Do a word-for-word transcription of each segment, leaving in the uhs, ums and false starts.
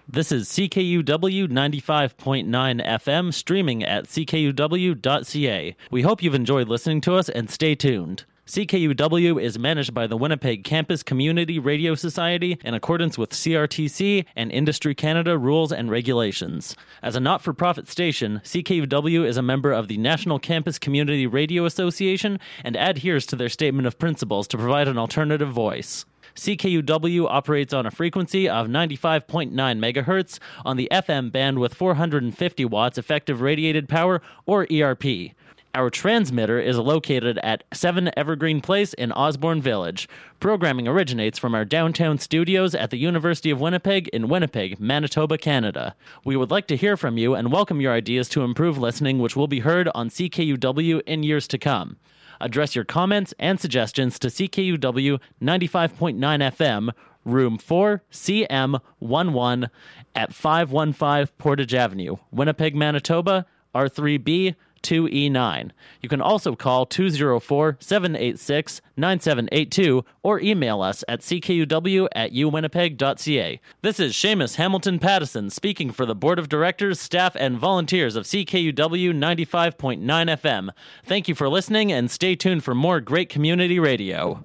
This is C K U W ninety-five point nine F M, streaming at c k u w dot c a. We hope you've enjoyed listening to us, and stay tuned. C K U W is managed by the Winnipeg Campus Community Radio Society in accordance with C R T C and Industry Canada rules and regulations. As a not-for-profit station, C K U W is a member of the National Campus Community Radio Association and adheres to their statement of principles to provide an alternative voice. C K U W operates on a frequency of ninety-five point nine megahertz on the F M band with four hundred fifty watts effective radiated power, or E R P. Our transmitter is located at seven Evergreen Place in Osborne Village. Programming originates from our downtown studios at the University of Winnipeg in Winnipeg, Manitoba, Canada. We would like to hear from you and welcome your ideas to improve listening, which will be heard on C K U W in years to come. Address your comments and suggestions to C K U W ninety-five point nine F M, Room four, C M eleven, at five one five Portage Avenue, Winnipeg, Manitoba, R three B two E nine. You can also call two oh four, seven eight six, nine seven eight two or email us at c k u w at u winnipeg dot c a. This is Seamus Hamilton Pattison speaking for the Board of Directors, staff, and volunteers of C K U W ninety-five point nine F M. Thank you for listening, and stay tuned for more great community radio.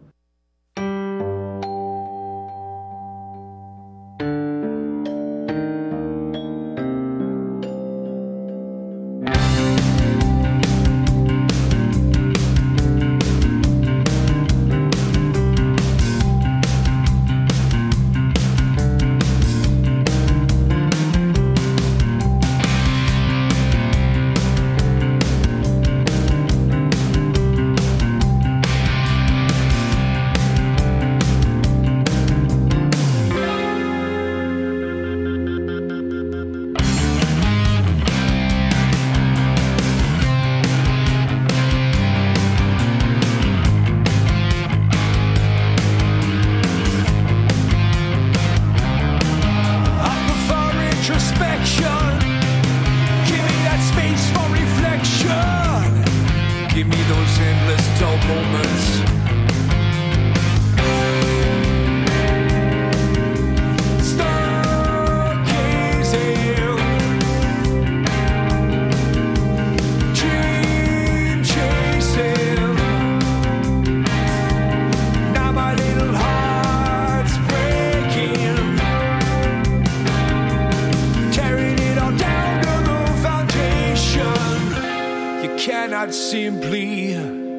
Simply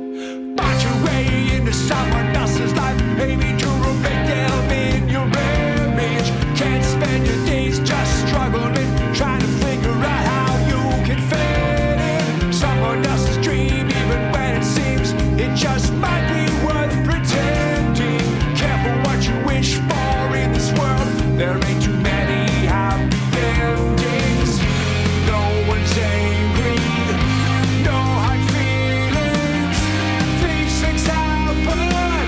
bought your way into someone else's life, maybe to make them in your image. Can't spend your days just struggling, trying to figure out how you can fit in someone else's dream, even when it seems it just might be worth pretending. Careful what you wish for in this world, there ain't too many happy endings. No one's angry, no hard feelings. These things happen.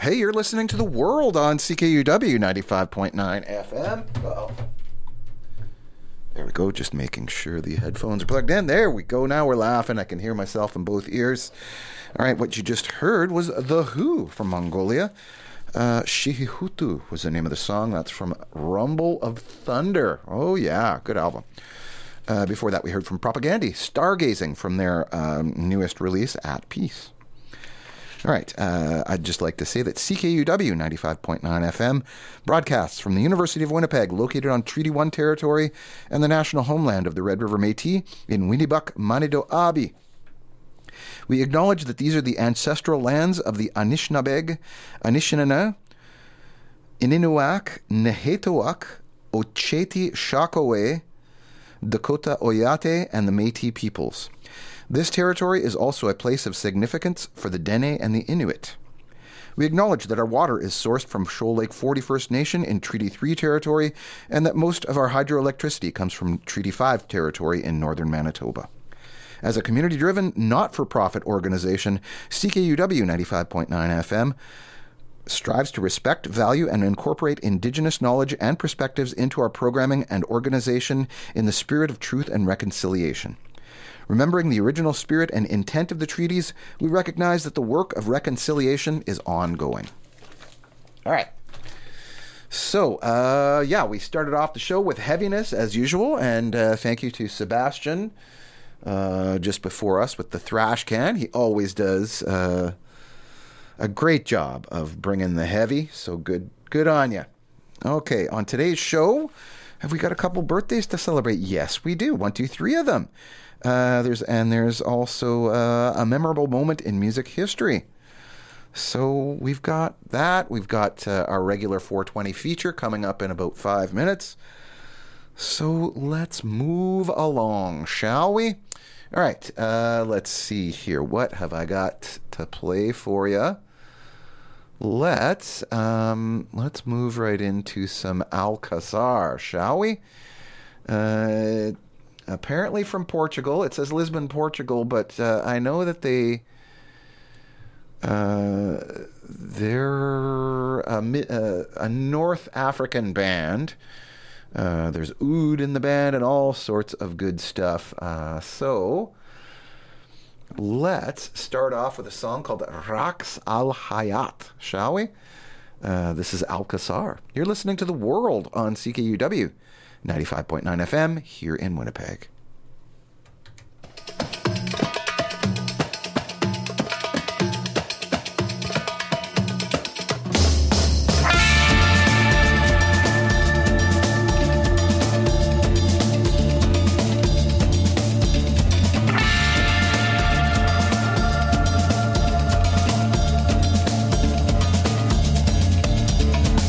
Hey, you're listening to The World on C K U W ninety-five point nine F M. Uh-oh. There we go, just making sure the headphones are plugged in. There we go, now we're laughing. I can hear myself in both ears. All right, what you just heard was The Who from Mongolia. Uh, Shihihutu was the name of the song. That's from Rumble of Thunder. Oh, yeah, good album. Uh, before that, we heard from Propagandhi, Stargazing, from their um, newest release, At Peace. All right, uh, I'd just like to say that C K U W ninety-five point nine F M broadcasts from the University of Winnipeg, located on Treaty one territory and the national homeland of the Red River Métis in Winnipeg, Manidoabi. We acknowledge that these are the ancestral lands of the Anishinaabeg, Anishinaabe, Ininuak, Nehetoak, Oceti Shakowé, Dakota Oyate, and the Métis peoples. This territory is also a place of significance for the Dene and the Inuit. We acknowledge that our water is sourced from Shoal Lake forty First Nation in Treaty three territory, and that most of our hydroelectricity comes from Treaty five territory in northern Manitoba. As a community-driven, not-for-profit organization, C K U W ninety-five point nine F M strives to respect, value, and incorporate Indigenous knowledge and perspectives into our programming and organization in the spirit of truth and reconciliation. Remembering the original spirit and intent of the treaties, we recognize that the work of reconciliation is ongoing. All right. So, uh, yeah, we started off the show with heaviness, as usual, and uh, thank you to Sebastian uh, just before us with the thrash can. He always does uh, a great job of bringing the heavy, so good, good on you. Okay, on today's show, have we got a couple birthdays to celebrate? Yes, we do. One, two, three of them. Uh, there's and there's also uh, a memorable moment in music history. So we've got that. We've got uh, our regular four twenty feature coming up in about five minutes. So let's move along, shall we? All right. Uh, let's see here. What have I got to play for you? Let's um, let's move right into some Alcazar, shall we? Uh. Apparently from Portugal. It says Lisbon, Portugal, but uh, I know that they uh, they're a, a, a North African band. Uh, there's oud in the band and all sorts of good stuff. Uh, so let's start off with a song called Raqs Al Hayat, shall we? Uh, this is Alcazar. You're listening to The World on C K U W ninety-five point nine F M here in Winnipeg.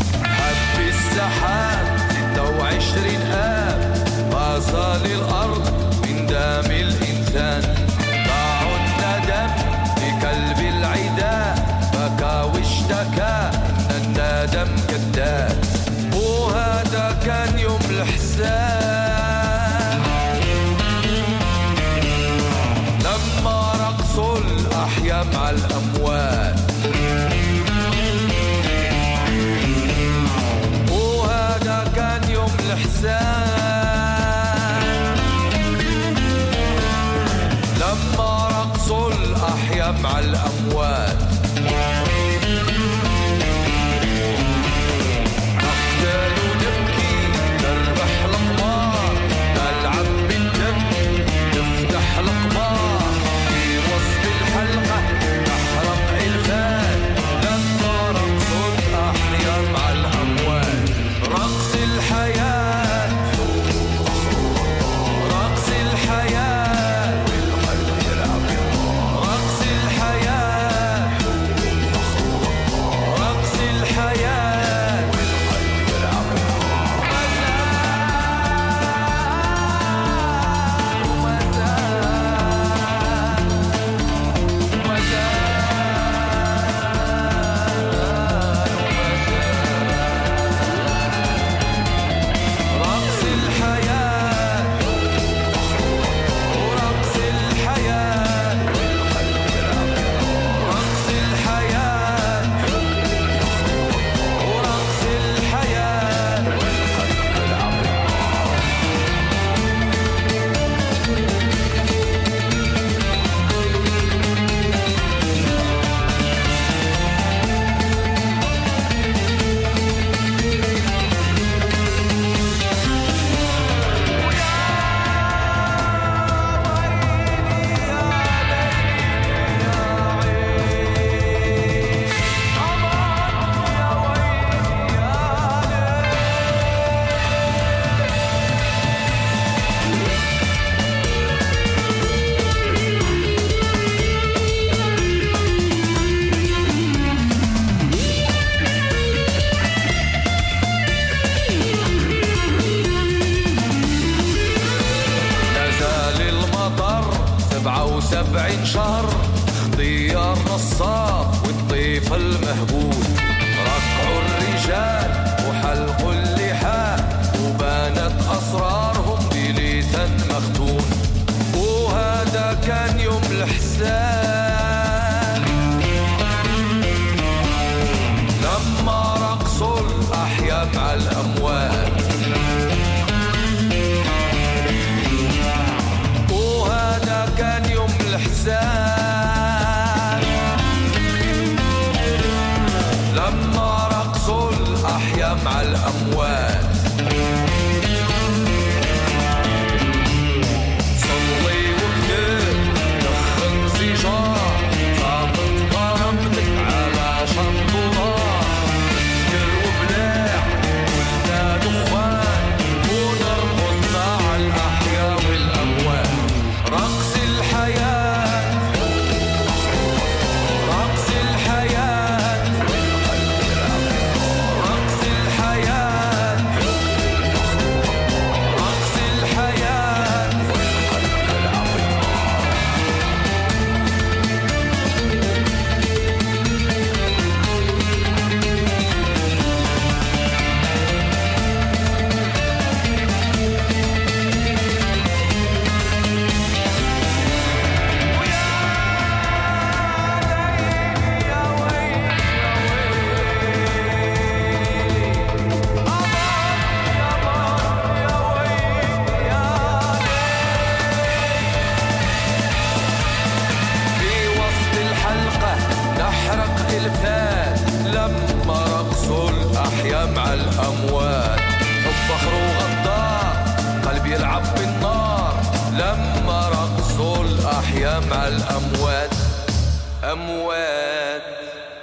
حب السحاب ستة وعشرين آب ما زال الأرض سبعين شهر اختيار نصاب والضيف المهبول ركعوا الرجال وحلقوا اللحى وبانت أسرارهم بليثا مختون وهذا كان يوم الحساب لما رقصوا الأحياء مع الأموات وهذا كان يوم الحساب لما رقصوا الأحياء مع الأموات صلي وكتب دخن سيجار ضابط كرامتك على شنطورة مسكر وبلاع ولنا دخان ونرقص مع الأحياء والأموات رقص الحياة رقص الحياة رقص الحياة رقص الحياة في وسط الحلقة نحرق إلفات لما رقصوا الأحياء مع الأموات حب بخر وغدار قلبي يلعب بالنار لما رقصوا الأحياء مع الأموات أموات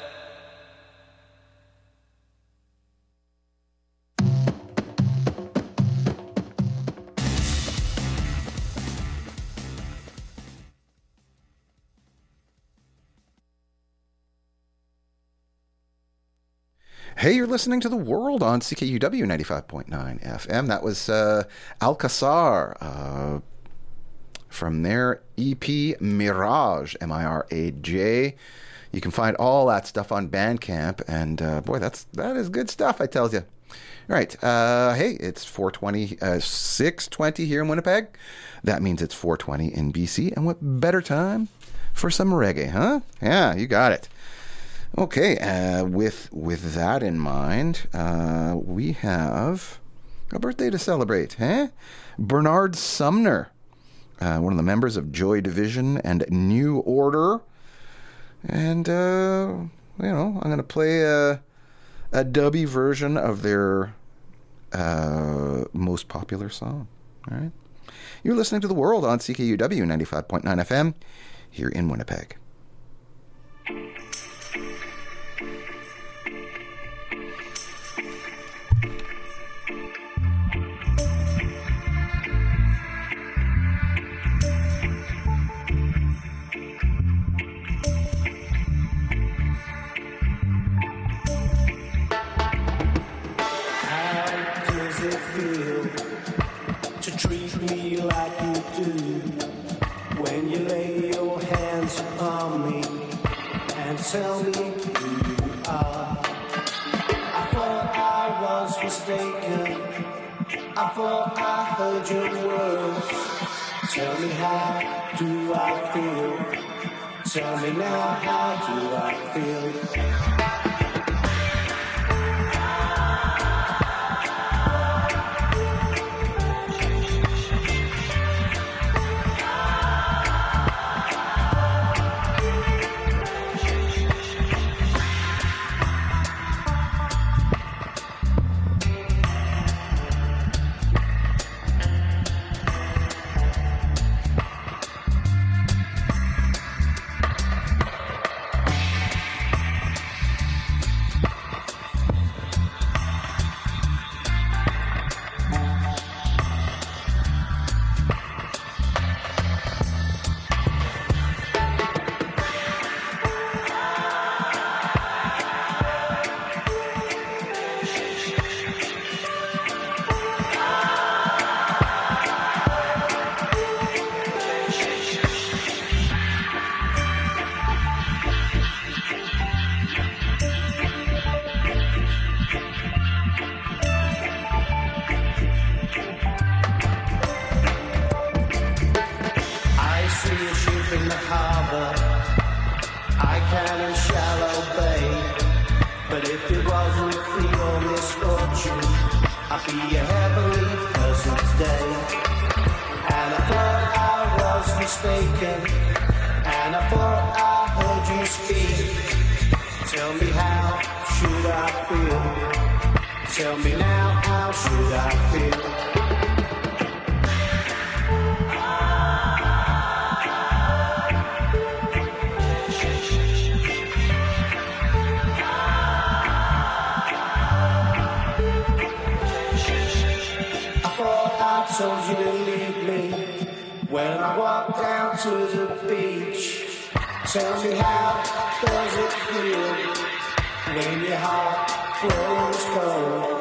Hey, you're listening to The World on C K U W ninety-five point nine F M. That was uh, Alcazar uh, from their E P Mirage, M I R A J. You can find all that stuff on Bandcamp, and uh, boy, that's that is good stuff, I tells you. All right, uh, hey, it's four twenty, uh, six twenty here in Winnipeg. That means it's four twenty in B C, and what better time for some reggae, huh? Yeah, you got it. Okay, uh, with with that in mind, uh, we have a birthday to celebrate, huh? Bernard Sumner, uh, one of the members of Joy Division and New Order. And, uh, you know, I'm going to play a, a dubby version of their uh, most popular song, all right? You're listening to The World on C K U W ninety-five point nine F M here in Winnipeg. Tell me who you are. I thought I was mistaken. I thought I heard your words. Tell me how do I feel? Tell me now how do I feel? might be a heavenly pleasant day. And I thought I was mistaken, and I thought I heard you speak. Tell me, how should I feel? Tell me now, how should I feel? Told you to leave me when I walk down to the beach. Tell me, how does it feel when your heart grows cold?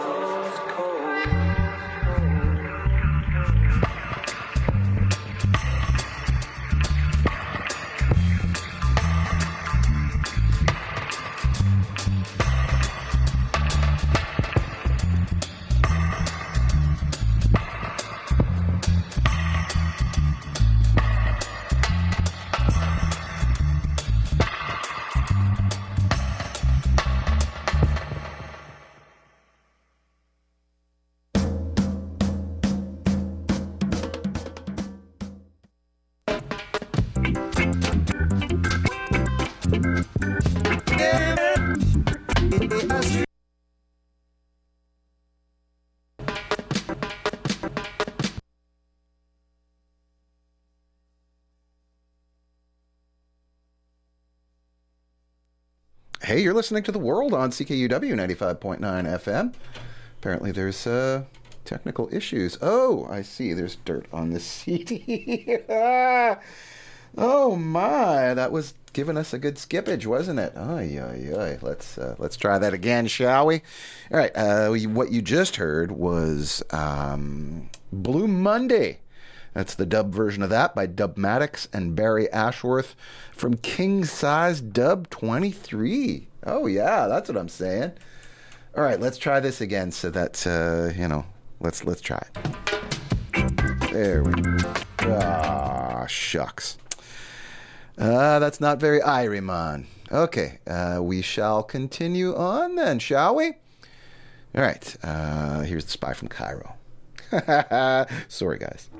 Hey, you're listening to The World on C K U W ninety-five point nine F M. Apparently there's uh, technical issues. Oh, I see. There's dirt on the C D. Oh, my. That was giving us a good skippage, wasn't it? Ay, ay, ay. Let's, uh, let's try that again, shall we? All right. Uh, what you just heard was um, Blue Monday. That's the dub version of that by Dubmatics and Barry Ashworth from King Size Dub twenty-three. Oh, yeah, that's what I'm saying. All right, let's try this again so that, uh, you know, let's let's try it. There we go. Ah, shucks. Uh, that's not very Irie, man. Okay, uh, we shall continue on then, shall we? All right, uh, here's The Spy from Cairo. Sorry, guys.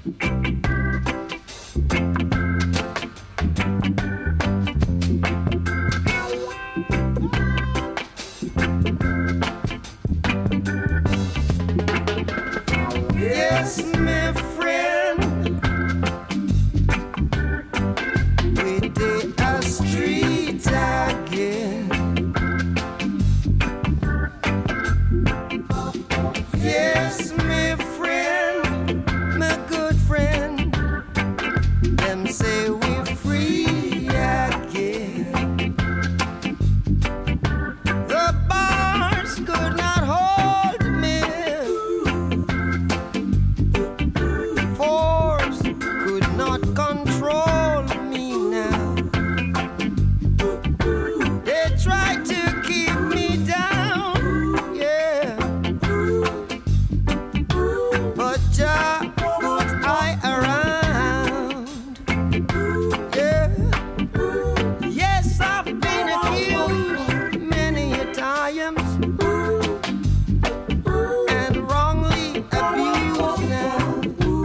Yes, my friend, we did a street again. Yes, my friend, my good friend, them say we're free again. The bars could not hold me. Force could not control me now. They tried to keep me down, yeah. But Jah put I around, yeah. Yes, I've been accused many a times and wrongly abused now.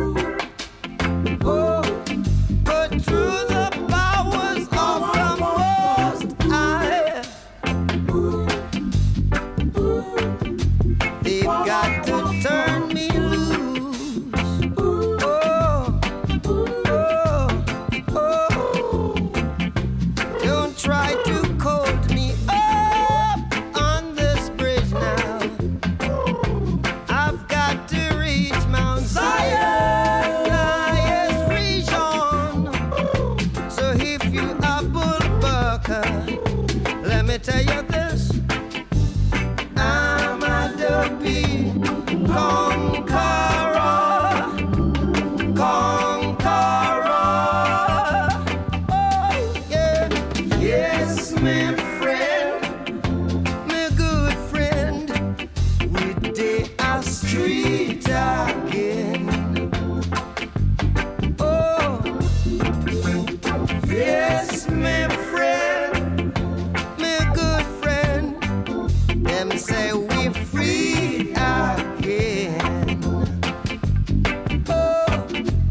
Oh, but through the powers of the Most High, they've got to turn me loose. Oh, oh, oh. Don't try to hold me up on this bridge now. I've got to reach Mount Zion, highest region. So if you are Bull Burker, let me tell you this. I'm a dopey conqueror, conqueror. Oh, yeah. Yes, my friend, my good friend, we did a street again. Oh, yes, my friend, my good friend, them say we're free again. Oh,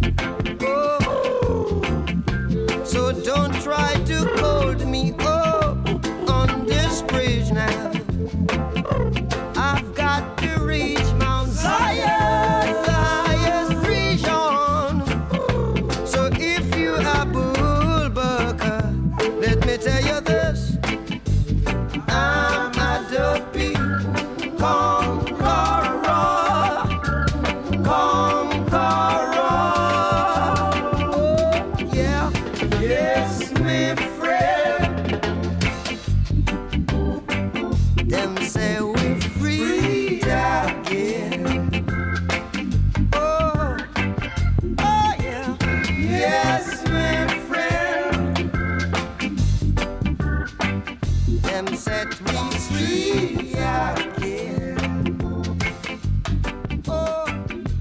oh. So don't try to hold me up on this bridge now. I've got to reach Mount Zion, the highest region. So if you are Bull Burker, let me tell you this. I'm a dopey conqueror, conqueror. Oh, yeah, yes, my friend. Them say we're free again. Oh, oh yeah, yes, my friend. Them set me free again. Oh,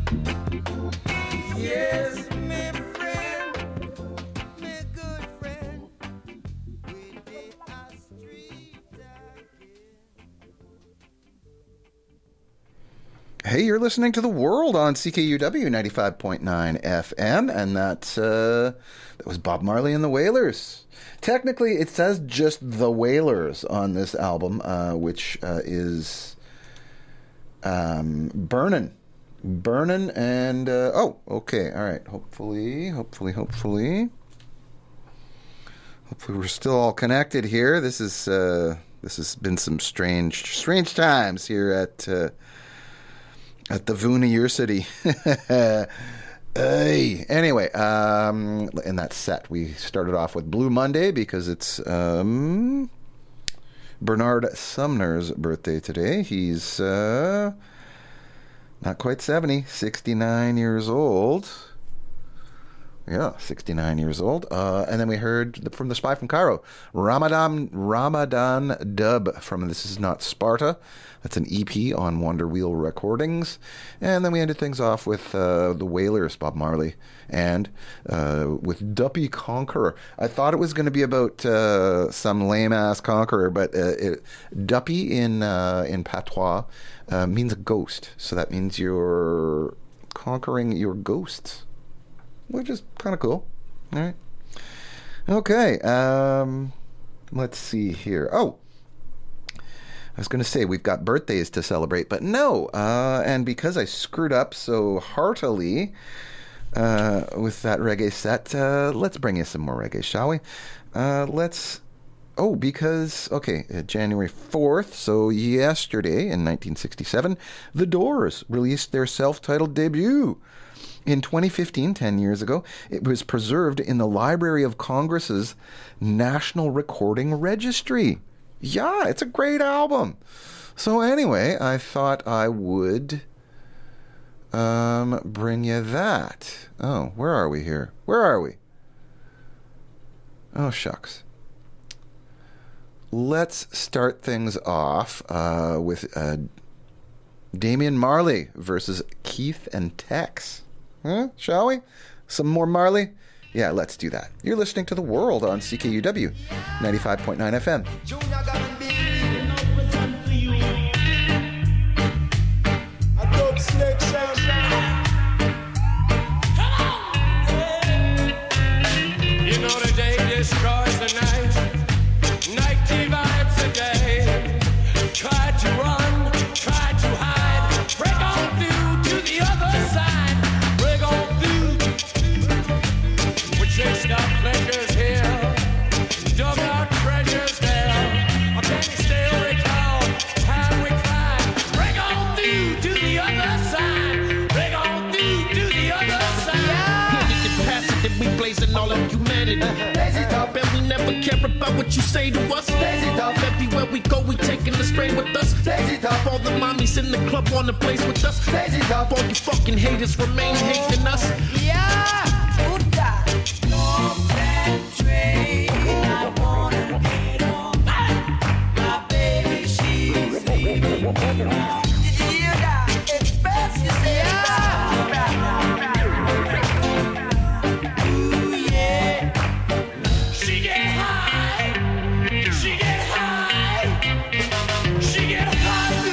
yes, my friend, my good friend, we did a street again. Hey, you're listening to The World on C K U W ninety-five point nine F M, and that, uh, that was Bob Marley and the Wailers. Technically, it says just The Wailers on this album, uh, which uh, is um, Burnin'. Burnin' and... Uh, oh, okay, all right. Hopefully, hopefully, hopefully... Hopefully we're still all connected here. This is... Uh, this has been some strange, strange times here at... Uh, At the University. Hey. Anyway, um, in that set, we started off with Blue Monday because it's um, Bernard Sumner's birthday today. He's uh, not quite seventy, sixty-nine years old. Yeah, sixty-nine years old. Uh, and then we heard the, from the Spy from Cairo, Ramadan Ramadan Dub from This Is Not Sparta. That's an E P on Wonder Wheel Recordings. And then we ended things off with uh, the Wailers, Bob Marley, and uh, with Duppy Conqueror. I thought it was going to be about uh, some lame-ass conqueror, but uh, it, Duppy in, uh, in patois uh, means a ghost. So that means you're conquering your ghosts. which is kind of cool. All right. Okay. Um, let's see here. Oh, I was going to say we've got birthdays to celebrate, but no. Uh, and because I screwed up so heartily uh, with that reggae set, uh, let's bring you some more reggae, shall we? Uh, let's... Oh, because, okay, uh, January fourth, so yesterday in nineteen sixty-seven, The Doors released their self-titled debut. In twenty fifteen, ten years ago, it was preserved in the Library of Congress's National Recording Registry. Yeah, it's a great album. So anyway, I thought I would um, bring you that. Oh, where are we here? Where are we? Oh, shucks. Let's start things off uh, with uh, Damian Marley versus Keith and Tex. Huh? Shall we? Some more Marley? Yeah, let's do that. You're listening to The World on C K U W ninety-five point nine F M. You know the day destroys the night. Night divides the day. Try to run, try to hide. Break on through to the other side. Break on through. We chased our pleasures here. Dug our treasures there. Or can you still recall time we cried? Break on through to the other side. Break on through to the other side. Hit it past it, then we blazing all of humanity. Blaze it up, and we never care about what you say to us. Blaze it up, everywhere we go, we taking the strain with us. Blaze it up, all the mommies in the club wanna blaze with us. Blaze it up, all you fucking haters remain hating us. Yeah, good God. No country, I wanna get on. My baby, she's leaving me now. You got express yourself. Ooh, yeah. She get high, she get high, she get high,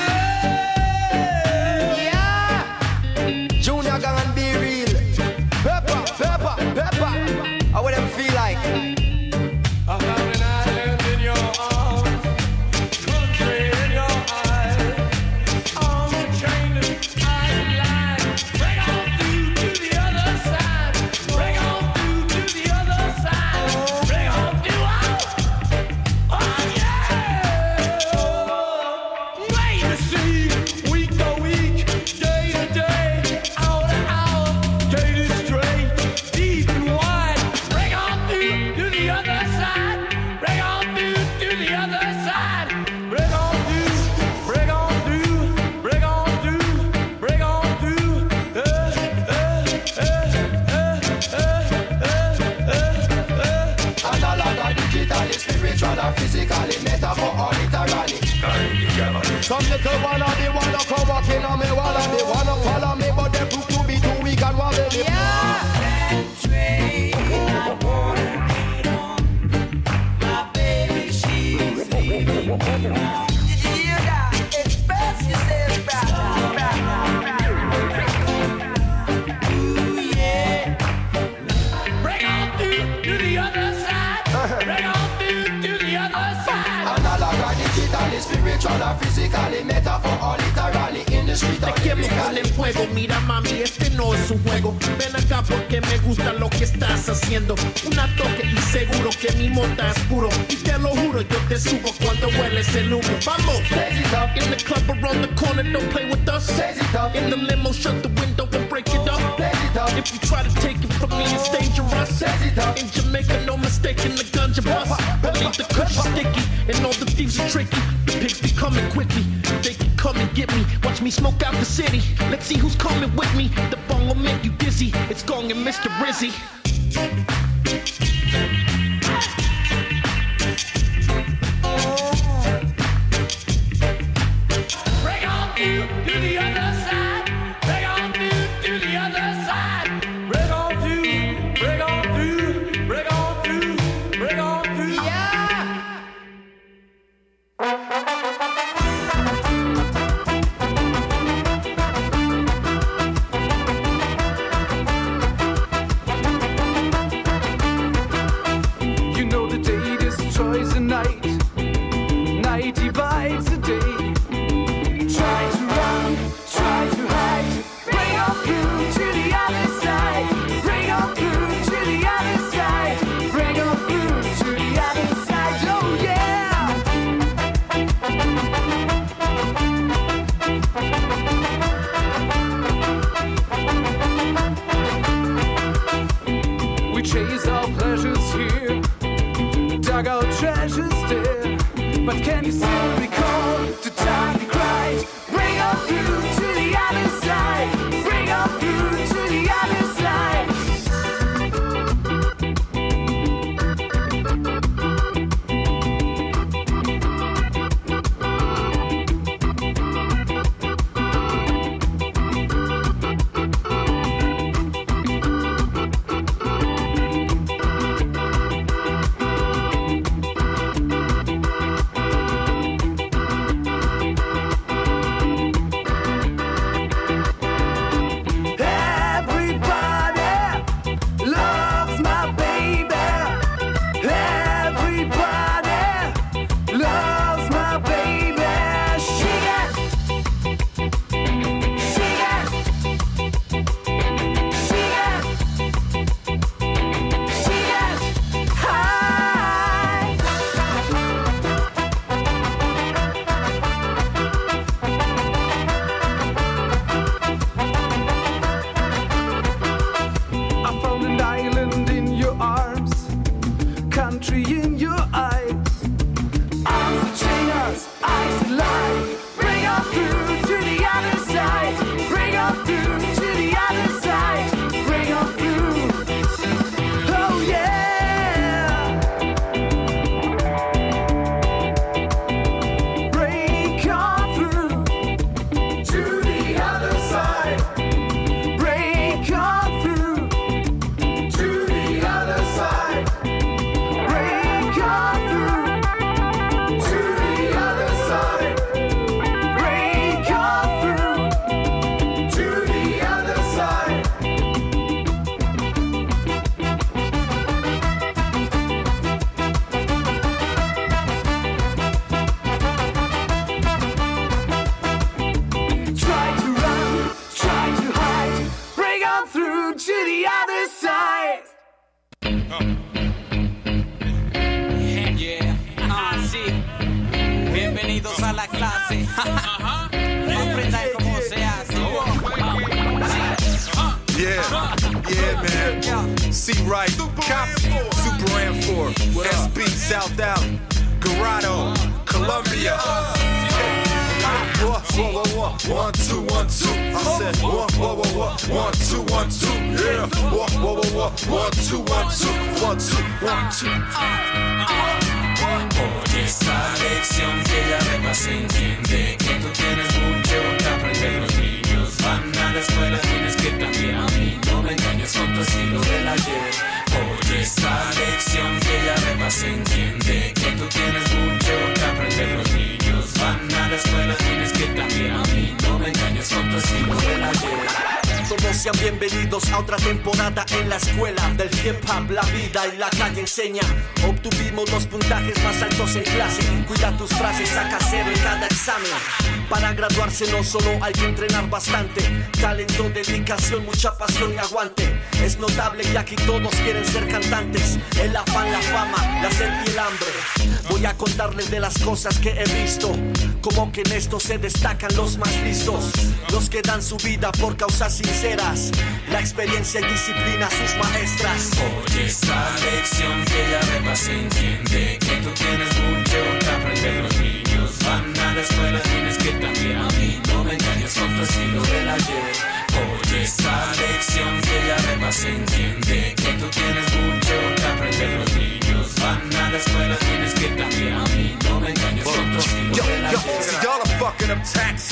Yeah. Junior gang and be real. Pepper, pepper, pepper. How would them feel like? I found an island in your arms, country in your eyes. On the train to island, break on through to the other side. Break on through to the other side. Break on through, oh, oh yeah. Wait to see, week to week, day to day, hour to hour, day to straight, deep and wide. Break on through to the other side. Break on through to the other side. Break on through, break on through, break on through, break on through. Eh, eh, eh, eh, eh, eh, eh. Analog, digital, spiritual, or physically, metaphor or literally. Some little wanna they wanna come walking on me, wanna they wanna follow me, but they prove to be too weak and want to Yeah. Country, I wanna get on. My baby, she's leaving me now. You got express yourself, brother. Ooh, yeah. Break on through to the other side. Break on through to the other side. Analog, digital, spiritual, or physically, metaphor or literally, in the street Te or quemo con lyrically. el fuego, mira mami, este no es un juego. Ven acá porque me gusta lo que estás haciendo. Una toque y seguro que mi mota es puro. Y te lo juro, yo te subo cuando hueles el humo. Vamos, Blaze it up, in the club around the corner, don't play with us. blaze it up, In the limo, shut the window and break it up. blaze it up, If you try to take it from me, it's dangerous. blaze it up. In Jamaica, no mistake in the ganja bus. Believe the kush is sticky, and all the thieves are tricky. The pigs be coming quickly, they can come and get me. Watch me smoke out the city, let's see who's coming with me. The bong will make you dizzy, it's Gong and Mister Rizzy. Break on through to the other side. Break on through to the other side. Break on through, break on through, break on through, break on through. Yeah. try divides the day. Try to run, try to hide. Bring on through to the other side. Bring on through to the other side. Bring on through to the other side. Oh yeah. We chase our pleasures here, dug our treasures there. But can you still recall the time we cried? Bring on through to the other side. Bring on through to the other side. Sean bienvenidos a otra temporada en la escuela del hip hop, la vida y la calle enseña. Obtuvimos los puntajes más altos en clase. Cuida tus frases, saca cero en cada examen. Para graduarse no solo hay que entrenar bastante. Talento, dedicación, mucha pasión y aguante. Es notable que aquí todos quieren ser cantantes. El afán, la fama, la sed y el hambre. Voy a contarles de las cosas que he visto. Como que en esto se destacan los más listos, los que dan su vida por causas sinceras. La experiencia y disciplina sus maestras. Oye esta lección que ya repasé, entiende que tú tienes mucho que aprender. Los niños van a la escuela, tienes que también a mí. No me engañes con tu estilo del ayer. Oye esta lección que ya repasé, entiende que tú tienes mucho que aprender. Los niños van a la escuela, tienes que también a mí. No me engañes con tu estilo del ayer. Yo, see y'all are fucking up taxes.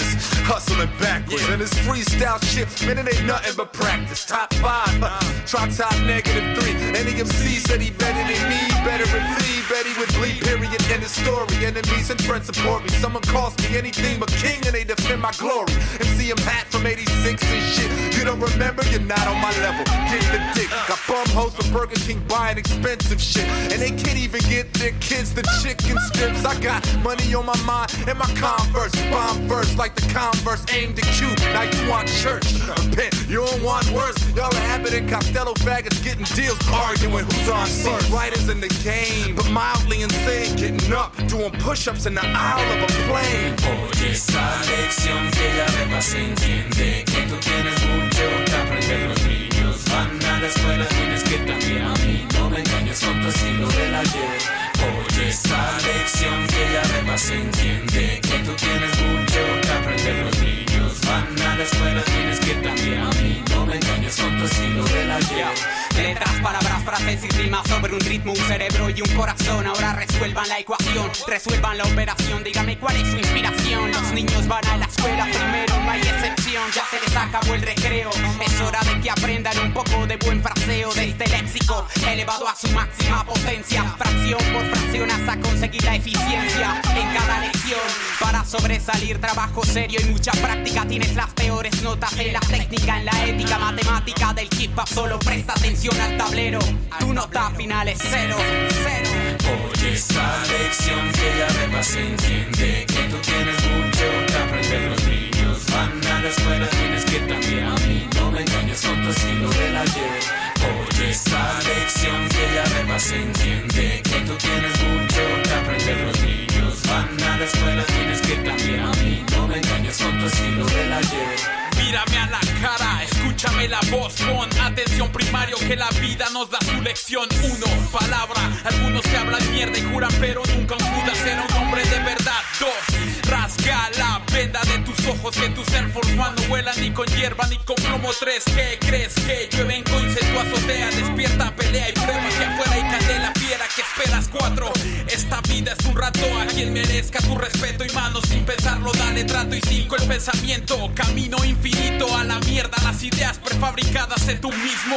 hustling backwards. And this freestyle shit, man, it ain't nothing but practice. Top five, huh? Try top negative three. Any M C said he better than me, better than me. Bet he would bleed, period, end of story. Enemies and friends support me. Someone calls me anything but king and they defend my glory. M C M hat from eighty-six and shit. You don't remember, you're not on my level. Get the dick. Got bum hoes from Burger King buying expensive shit. And they can't even get their kids the chicken strips. I got money on my mind and my Converse. Bomb verse like the Converse aimed at Q. Now you want church. Repent, you don't want worse. Y'all are Abbott and Costello faggots getting deals. Arguing who's on first. Writers in the game, but mildly insane. Getting up, doing push-ups in the aisle of a plane. Oye, esta lección que ya repasé, entiende que tú tienes mucho que aprender. Los niños van a la escuela, tienes que también a mí. No me engañes con tu estilo del ayer. Oye, esta lección que ya repasé, entiende que tú tienes mucho que aprender. Los niños van a la escuela, tienes que también a mí. No me engañes con tu estilo del ayer. Letras, palabras, frases y rimas sobre un ritmo, un cerebro y un corazón. Ahora resuelvan la ecuación, resuelvan la operación. Dígame cuál es su inspiración. Los niños van a la escuela primero, no hay excepción. Ya se les acabó el recreo. Es hora de que aprendan un poco de buen fraseo de este léxico elevado a su máxima potencia. Fracción por fracción hasta conseguir la eficiencia en cada lección. Para sobresalir, trabajo serio y mucha práctica. Tienes las peores notas en la técnica, en la ética matemática del hip hop. Solo presta atención al tablero. Tu nota final es cero, cero. Oye, esta lección que ya repasé, entiende que tú tienes mucho que aprender. Los niños van a la escuela, tienes que también a mí. No me engañes con tu estilo del ayer. Oye, esta lección que ya repasé, entiende que tú tienes mucho que aprender. Los niños van a la escuela, tienes que también a mí. No me engañes con tu estilo del ayer. Mírame a la cara, escúchame la voz, pon atención primario que la vida nos da su lección. Uno, palabra, algunos que hablan mierda y juran pero nunca un Judas era un hombre de verdad. Dos, rasga la venda de tus ojos que tus Air Force One no vuelan ni con hierba ni con plomo. Tres, ¿qué crees que llueven con tu azotea? Despierta, pelea y prueba que afuera hay candela fiera. ¿Qué esperas? Cuatro, esta vida es un rato a quien merezca tu respeto y mano sin pensarlo dale trato. Y cinco, el pensamiento, camino infinito a la mierda, las ideas prefabricadas en tú mismo.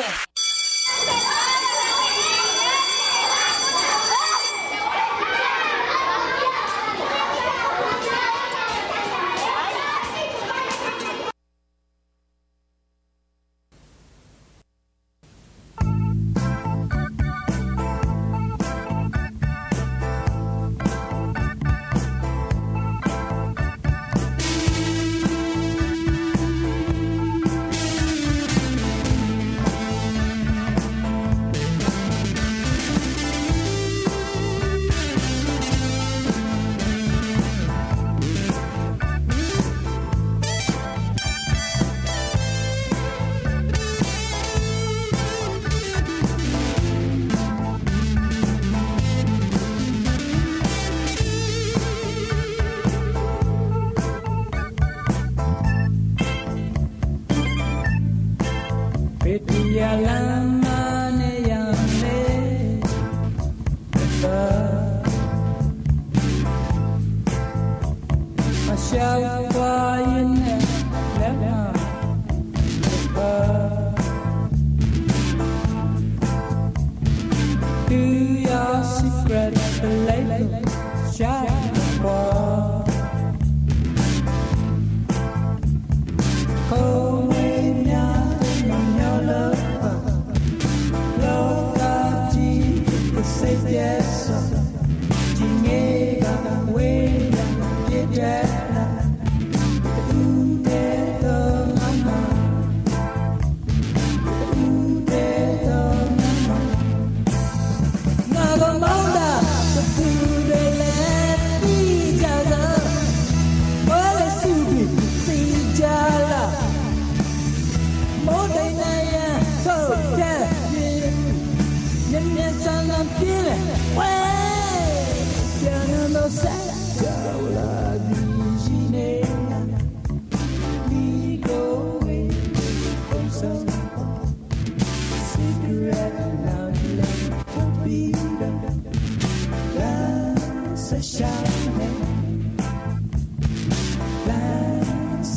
Jangan dosa jauh lagi.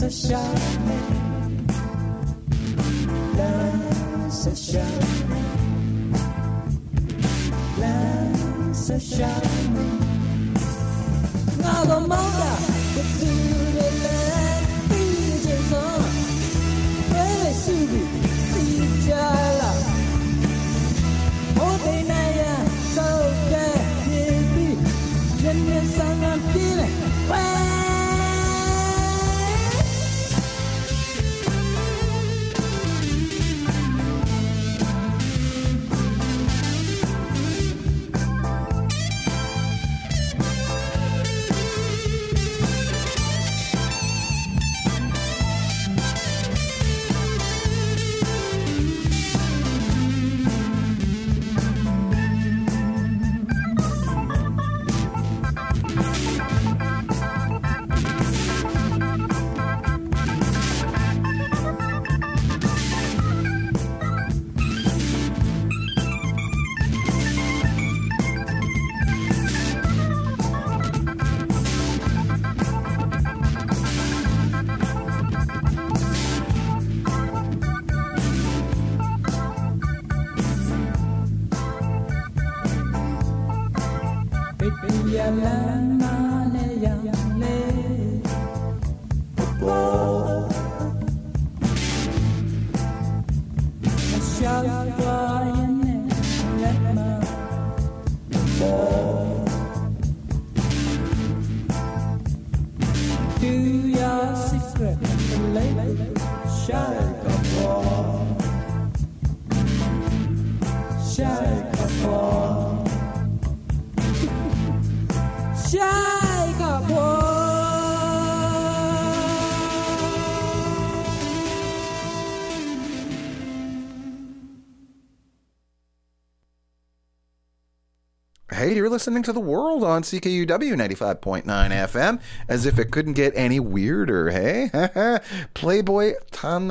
Hey, you're listening to The World on C K U W ninety-five point nine F M, as if it couldn't get any weirder, hey? Playboy Tan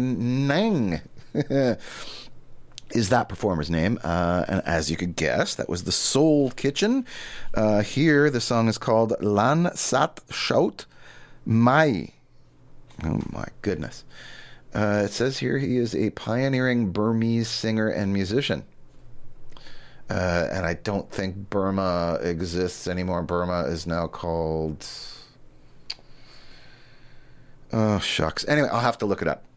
Nang is that performer's name, uh, and as you could guess, that was the Soul Kitchen. Uh, here, the song is called Lan Sat Shout Mai. Oh my goodness. Uh, it says here he is a pioneering Burmese singer and musician. Uh, and I don't think Burma exists anymore. Burma is now called... Oh, shucks. Anyway, I'll have to look it up.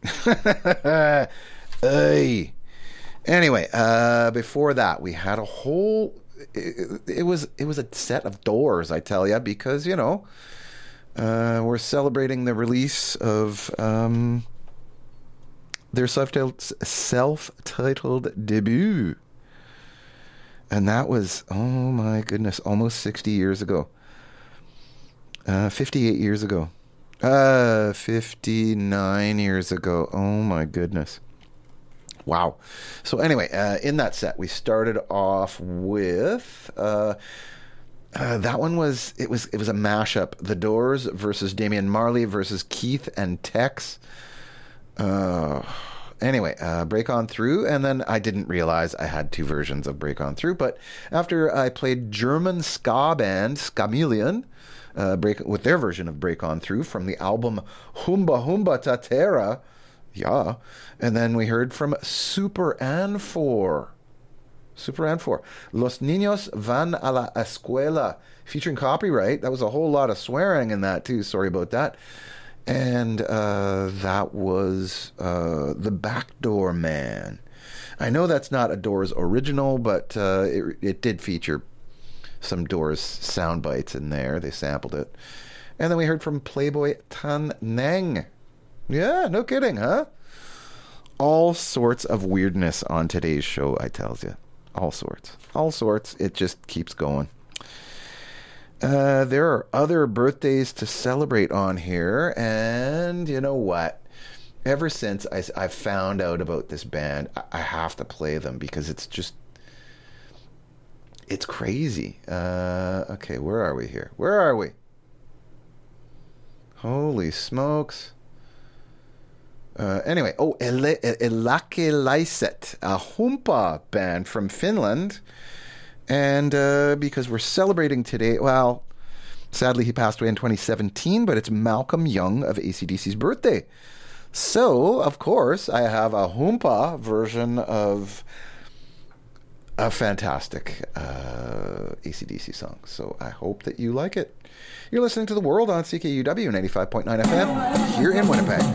Hey. Anyway, uh, before that, we had a whole... It, it was it was a set of Doors, I tell you, because, you know, uh, we're celebrating the release of um, their self-titled, self-titled debut. And that was, oh my goodness, almost sixty years ago. Uh, fifty-eight years ago. Uh, fifty-nine years ago. Oh my goodness. Wow. So anyway, uh, in that set, we started off with, uh, uh, that one was, it was, it was a mashup. The Doors versus Damian Marley versus Keith and Tex. Uh... Anyway, uh, Break On Through, and then I didn't realize I had two versions of Break On Through, but after I played German ska band Schameleon uh, break, with their version of Break On Through from the album Humba Humba Tatera, yeah, and then we heard from Super Anfor, Super Anfor, Los Niños Van a la Escuela, featuring Copyright. That was a whole lot of swearing in that too, sorry about that. And uh, that was uh, The Backdoor Man. I know that's not a Doors original, but uh, it, it did feature some Doors sound bites in there. They sampled it. And then we heard from Playboy Tan Nang. Yeah, no kidding, huh? All sorts of weirdness on today's show, I tells you. All sorts. All sorts. It just keeps going. Uh, there are other birthdays to celebrate on here, and you know what? Ever since I, I found out about this band, I, I have to play them because it's just, it's crazy. Uh, okay, where are we here? Where are we? Holy smokes. Uh, anyway, oh, Elakelaiset, a Humpa band from Finland. And uh, because we're celebrating today, well, Sadly, he passed away in twenty seventeen, but it's Malcolm Young of A C D C's birthday. So, of course, I have a Hoompa version of a fantastic uh, A C D C song. So I hope that you like it. You're listening to The World on C K U W ninety-five point nine F M here in Winnipeg.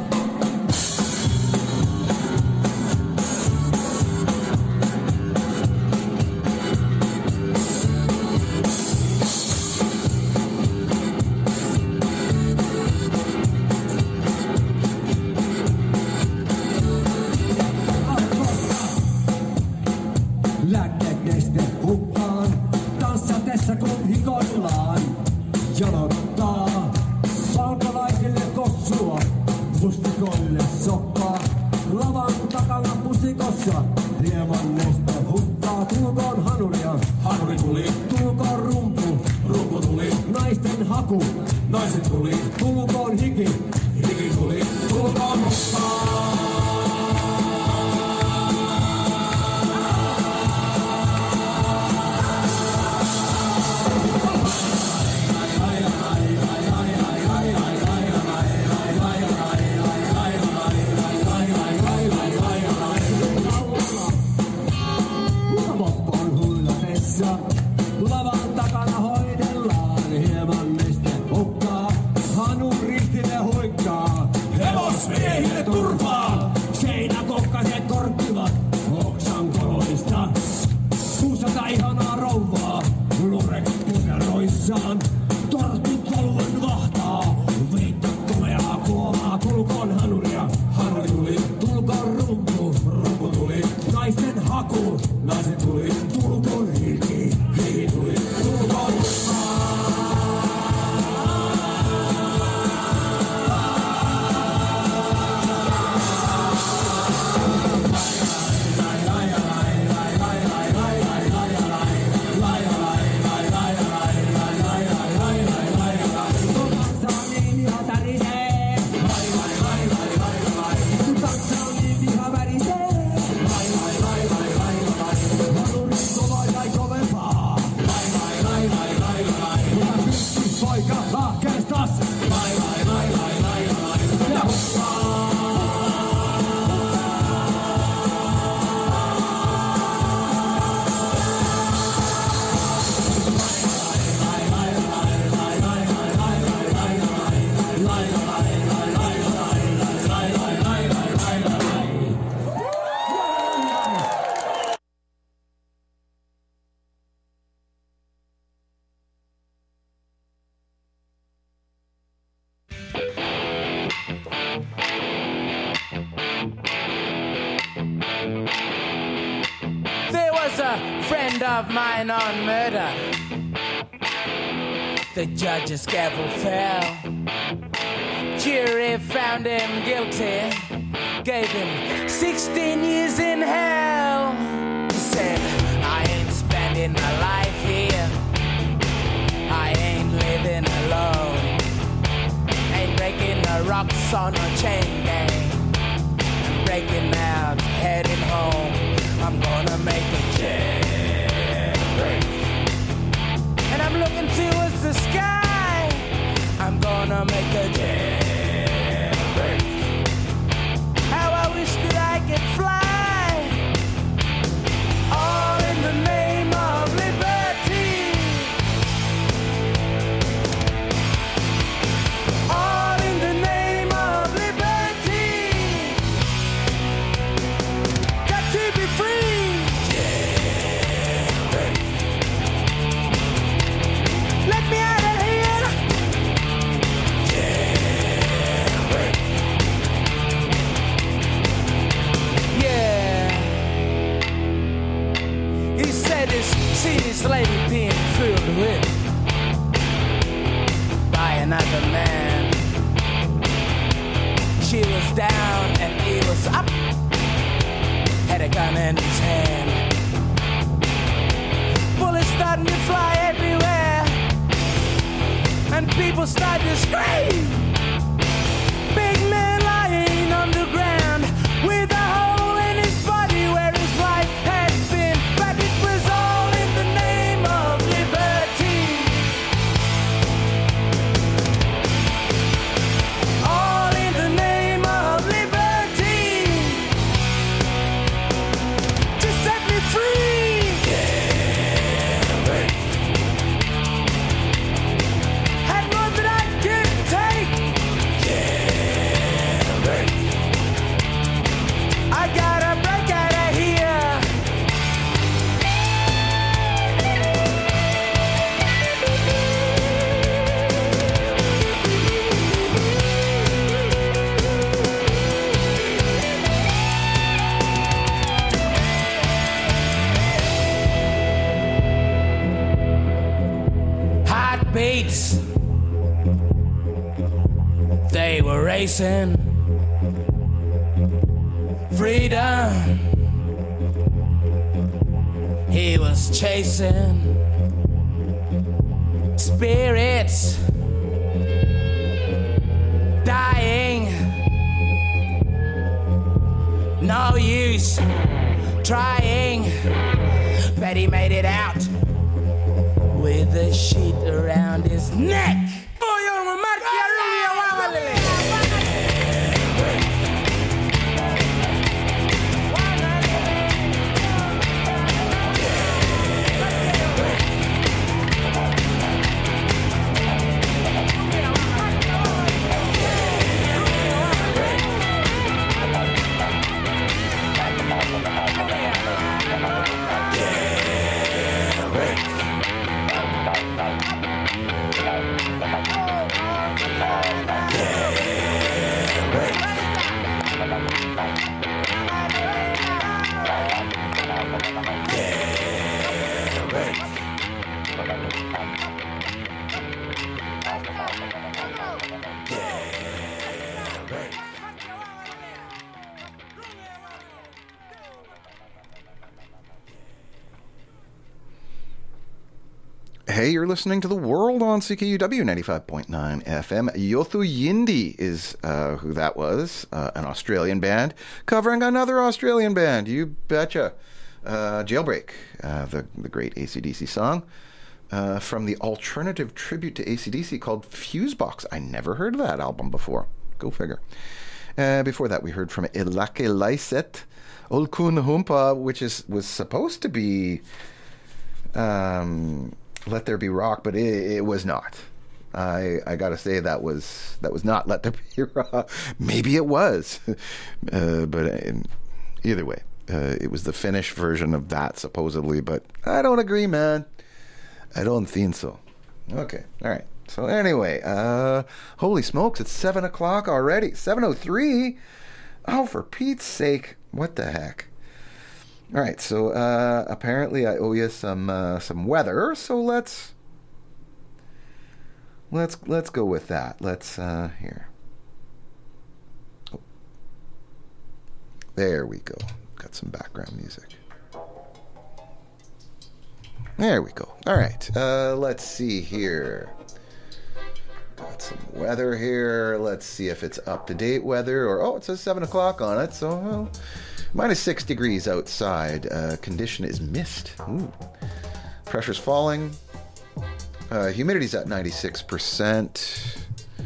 Of mine on murder. The judge's gavel fell. Jury found him guilty, gave him sixteen years in hell. He said, I ain't spending my life here. I ain't living alone. Ain't breaking the rocks on a chain gang. I'm breaking out, heading home. I'm gonna make a change. And I'm looking towards the sky. I'm gonna make a daybreak. How I wish that I could fly. All in the name of liberty. All in the name of liberty. Got to be free. Let me out of here. Yeah. He said he's seen his lady being fooled with by another man. She was down and he was up. Had a gun in his hand. Bullets starting to fly everywhere. And people start to scream. Big man lying on the ground with a hole in his body where his life had been. But it was all in the name of liberty. They were racing freedom. He was chasing spirits dying. No use trying. Bet he made it out with a sheet around his neck. Hey, you're listening to The World on C K U W ninety-five point nine F M. Yothu Yindi is uh, who that was, uh, an Australian band covering another Australian band. You betcha. Uh, Jailbreak, uh, the, the great A C D C song uh, from the alternative tribute to A C D C called Fusebox. I never heard of that album before. Go figure. Uh, before that, we heard from Ilake Laiset, Olkun Humpa, which is was supposed to be... Um, Let There Be Rock, but it, it was not. I I gotta say that was that was not Let There Be Rock. Maybe it was, uh, but in, either way, uh, it was the Finnish version of that supposedly. But I don't agree, man. I don't think so. Okay, all right. So anyway, uh, holy smokes, it's seven o'clock already. Seven oh three. Oh, for Pete's sake! What the heck? All right, so uh, apparently I owe you some uh, some weather, so let's let's let's go with that. Let's uh, here. Oh. There we go. Got some background music. There we go. All right, uh, let's see here. Got some weather here. Let's see if it's up to date weather or oh, it says seven o'clock on it, so. Well, minus six degrees outside. Uh, condition is mist. Ooh. Pressure's falling. Uh, humidity's at ninety-six percent.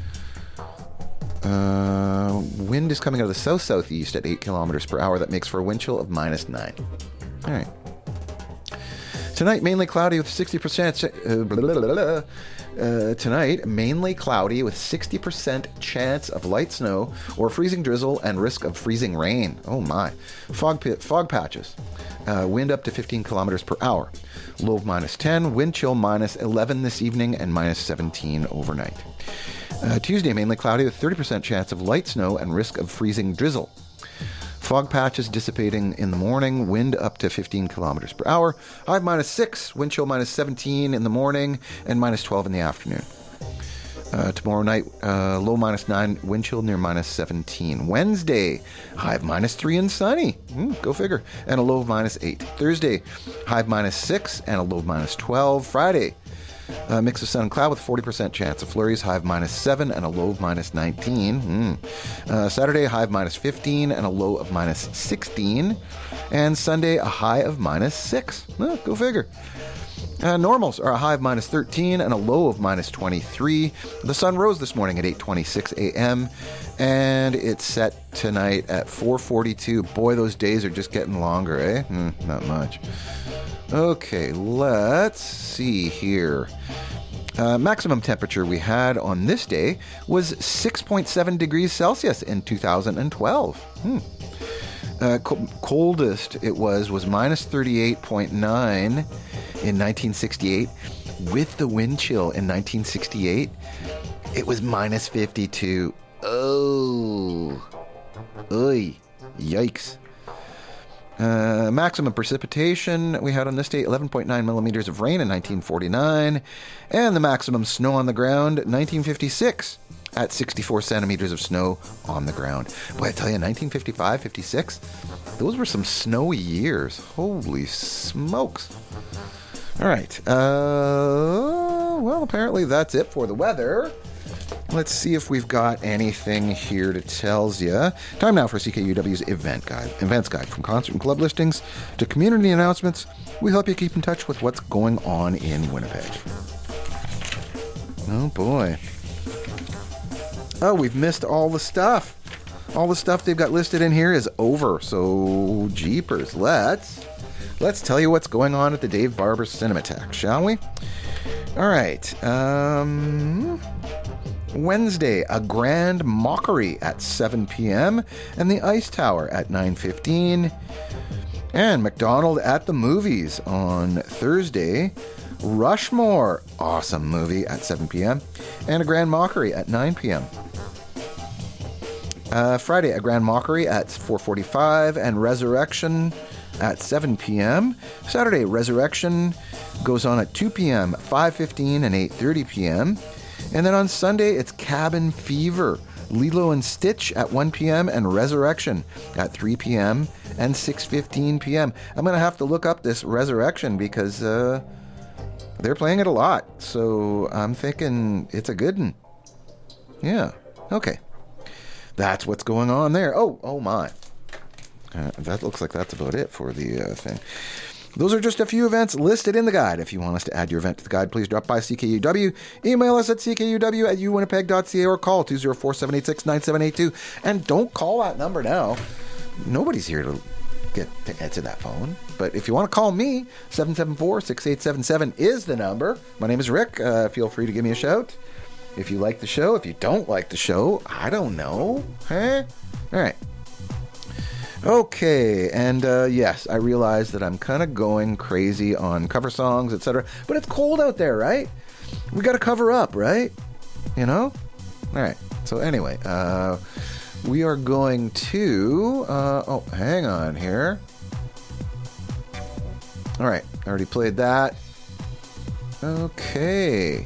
Uh, wind is coming out of the south-southeast at eight kilometers per hour. That makes for a wind chill of minus nine. All right. Tonight, mainly cloudy with sixty percent. Uh, blah, blah, blah, blah. Uh, tonight, mainly cloudy with sixty percent chance of light snow or freezing drizzle and risk of freezing rain. Oh my. Fog pit, fog patches. Uh, wind up to fifteen kilometers per hour. Low of minus ten. Wind chill minus eleven this evening and minus seventeen overnight. Uh, Tuesday, mainly cloudy with thirty percent chance of light snow and risk of freezing drizzle. Fog patches dissipating in the morning, wind up to fifteen kilometers per hour. High minus six, wind chill minus seventeen in the morning, and minus twelve in the afternoon. Uh, tomorrow night, uh, low minus nine, wind chill near minus seventeen. Wednesday, high of minus three and sunny. Mm, go figure. And a low of minus eight. Thursday, high of minus six and a low of minus twelve. Friday, a mix of sun and cloud with forty percent chance of flurries, high of minus seven and a low of minus nineteen. Mm. Uh, Saturday, a high of minus fifteen and a low of minus sixteen. And Sunday, a high of minus six. Oh, go figure. Uh, normals are a high of minus thirteen and a low of minus twenty-three. The sun rose this morning at eight twenty-six a.m. and it's set tonight at four forty-two. Boy, those days are just getting longer, eh? Mm, not much. Okay, let's see here. Uh, maximum temperature we had on this day was six point seven degrees Celsius in two thousand twelve. Hmm. Uh, co- coldest it was was minus thirty-eight point nine in nineteen sixty-eight. With the wind chill in nineteen sixty-eight, it was minus fifty-two. Oh. Oy. Yikes. Uh, maximum precipitation we had on this day, eleven point nine millimeters of rain in nineteen forty-nine. And the maximum snow on the ground, nineteen fifty-six. at sixty-four centimeters of snow on the ground. Boy, I tell you, nineteen fifty-five, fifty-six, those were some snowy years. Holy smokes. All right. Uh, well, apparently that's it for the weather. Let's see if we've got anything here to tells you. Time now for C K U W's event guide. Events guide. From concert and club listings to community announcements, we help you keep in touch with what's going on in Winnipeg. Oh boy. Oh, we've missed all the stuff. All the stuff they've got listed in here is over. So, jeepers. Let's let's tell you what's going on at the Dave Barber Cinematheque, shall we? All right. Um... Wednesday, a grand mockery at seven p.m. and the Ice Tower at nine fifteen. And McDonald at the Movies on Thursday. Rushmore, awesome movie at seven p.m. and a grand mockery at nine p.m. Uh, Friday, a grand mockery at four forty-five and Resurrection at seven p.m. Saturday, Resurrection goes on at two p.m., five fifteen, and eight thirty p.m. And then on Sunday, it's Cabin Fever, Lilo and Stitch at one p.m. and Resurrection at three p.m. and six fifteen p.m. I'm going to have to look up this Resurrection because uh, they're playing it a lot. So I'm thinking it's a good one. Yeah. Okay. That's what's going on there. Oh, oh my. Uh, that looks like that's about it for the uh, thing. Those are just a few events listed in the guide. If you want us to add your event to the guide, please drop by C K U W. Email us at c k u w at u winnipeg dot c a or call two oh four, seven eight six, nine seven eight two. And don't call that number now. Nobody's here to get to answer that phone. But if you want to call me, seven seven four, six eight seven seven is the number. My name is Rick. Uh, feel free to give me a shout. If you like the show, if you don't like the show, I don't know. Huh? All right. Okay, and uh, yes, I realize that I'm kind of going crazy on cover songs, et cetera. But it's cold out there, right? We got to cover up, right? You know? All right. So anyway, uh, we are going to... Uh, oh, hang on here. All right, I already played that. Okay.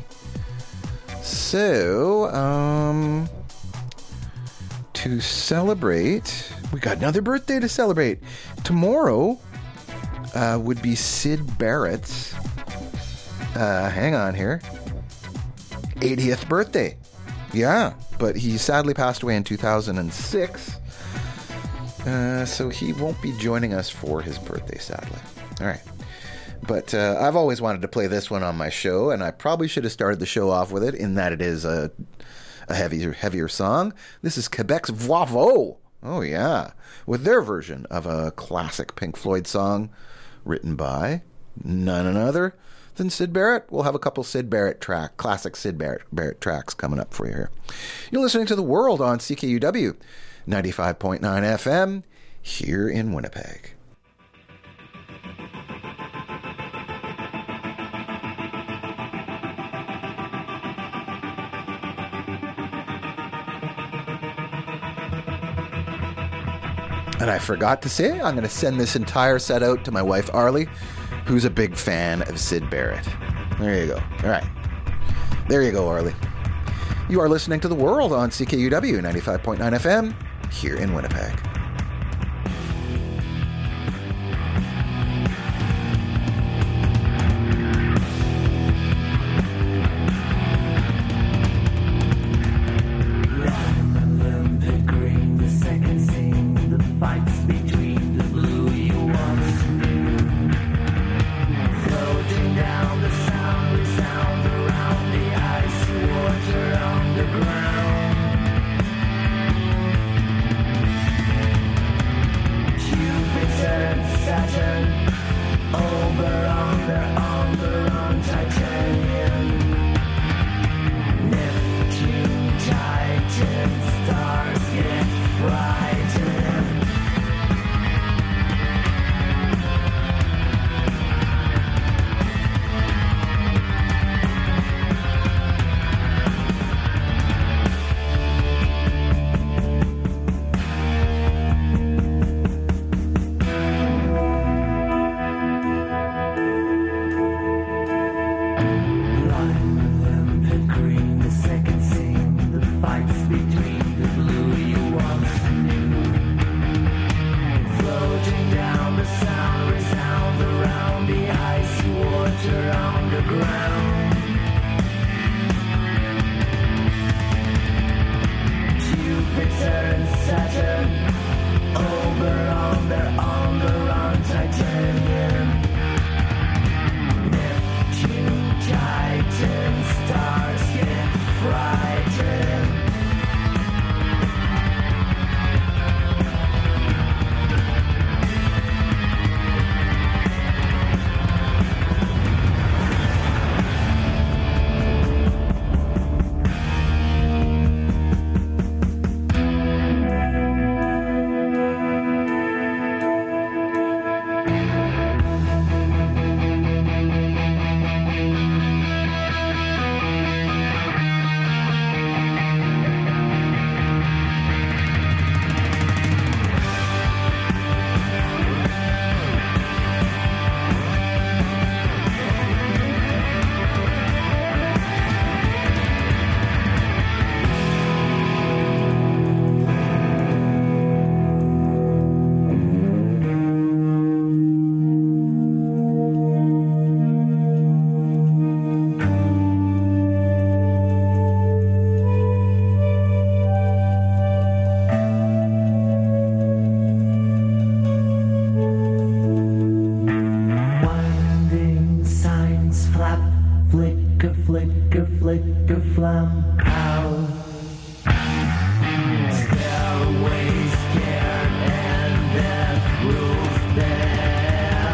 So, um... to celebrate... We got another birthday to celebrate. Tomorrow uh, would be Sid Barrett's, uh, hang on here, eightieth birthday. Yeah, but he sadly passed away in two thousand six. Uh, so he won't be joining us for his birthday, sadly. All right. But uh, I've always wanted to play this one on my show, and I probably should have started the show off with it, in that it is a, a heavier, heavier song. This is Quebec's Voix Vaux. Oh, yeah. With their version of a classic Pink Floyd song written by none other than Sid Barrett. We'll have a couple Sid Barrett track, classic Sid Barrett, Barrett tracks coming up for you here. You're listening to The World on C K U W, ninety-five point nine F M, here in Winnipeg. And I forgot to say, I'm going to send this entire set out to my wife, Arlie, who's a big fan of Sid Barrett. There you go. All right. There you go, Arlie. You are listening to The World on C K U W, ninety-five point nine F M, here in Winnipeg. Underground. lights between the blue you once knew. Floating down, the sound resounds around the icy water underground. Jupiter and Saturn, Oberon, they're on the run, Titanium. Neptune, Titan, stars get frightened. Winding signs flap, flicker, flicker, flicker, flam, pow. Stairways scared and death rules there.